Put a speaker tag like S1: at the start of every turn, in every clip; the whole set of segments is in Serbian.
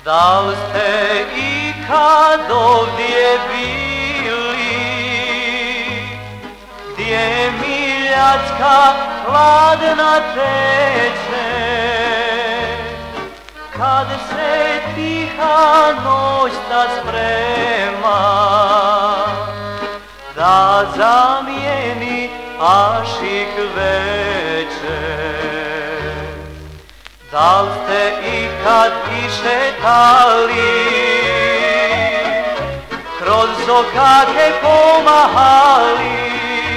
S1: Da li ste ikad ovdje bili, gdje Miljacka hladna teče, kad se tiha noć ta sprema, da zamijeni ašik večer. Da li ste ikad išetali, kroz zokake pomahali,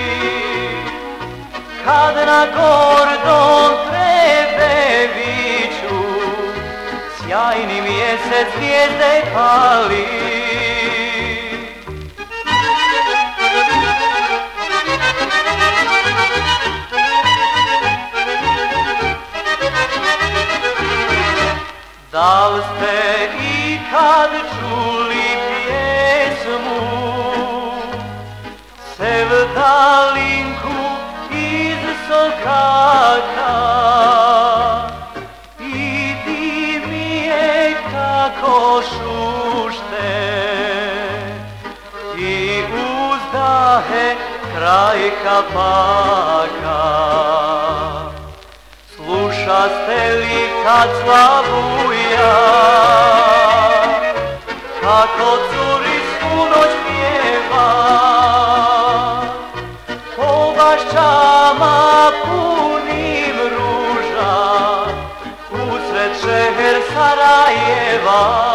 S1: kad na gordom Trebeviću sjajni mjesec zvijezde pali? Da li ste ikad čuli pjesmu Sevdalinku iz Sokaka? I ti mi je kako šušte i uzdahe kraj kapaka. Slušaste li kad slavuja, kako curi svu noć pjeva, po bašćama punim ruža, usred šeher Sarajeva.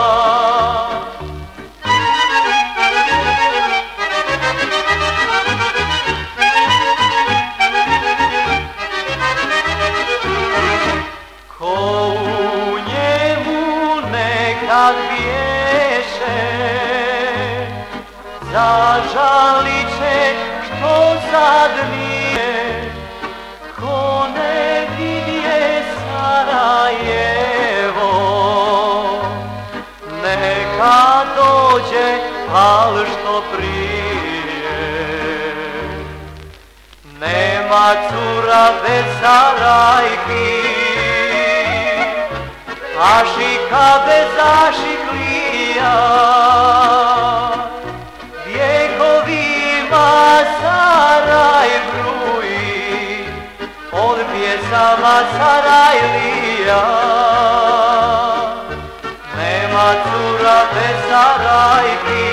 S1: Kad biješe, zažalit će što sad nije, ko ne vidje Sarajevo. Neka dođe, al što prije. Nema cura bez Sarajki, ašika bez ašiklija, vjekovima Saraj bruji, od pjesama Sarajlija. Nema cura bez Sarajki,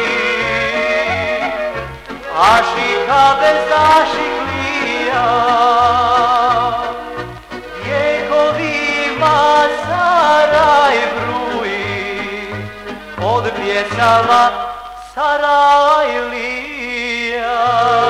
S1: ašika bez ašiklija, Saraj bruji, od pjesama Sarajlija.